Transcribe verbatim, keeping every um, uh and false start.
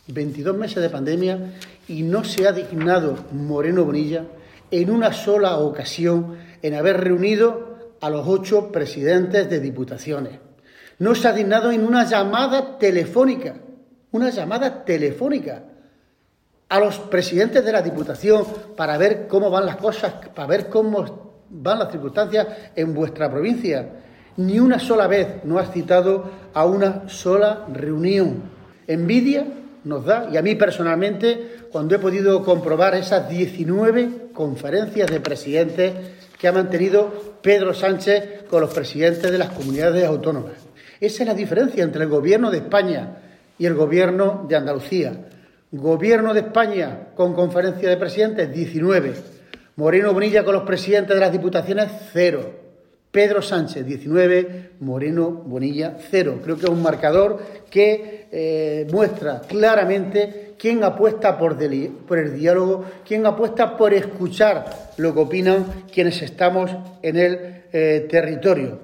veintidós meses de pandemia y no se ha dignado Moreno Bonilla en una sola ocasión en haber reunido a los ocho presidentes de diputaciones. No se ha dignado en una llamada telefónica, una llamada telefónica a los presidentes de la Diputación para ver cómo van las cosas, para ver cómo van las circunstancias en vuestra provincia. Ni una sola vez nos has citado a una sola reunión. Envidia nos da, y a mí personalmente, cuando he podido comprobar esas diecinueve conferencias de presidentes que ha mantenido Pedro Sánchez con los presidentes de las comunidades autónomas. Esa es la diferencia entre el Gobierno de España y el Gobierno de Andalucía. Gobierno de España con conferencia de presidentes, diecinueve. Moreno Bonilla con los presidentes de las diputaciones, cero. Pedro Sánchez, diecinueve. Moreno Bonilla, cero. Creo que es un marcador que eh, muestra claramente quién apuesta por, deli- por el diálogo, quién apuesta por escuchar lo que opinan quienes estamos en el eh, territorio.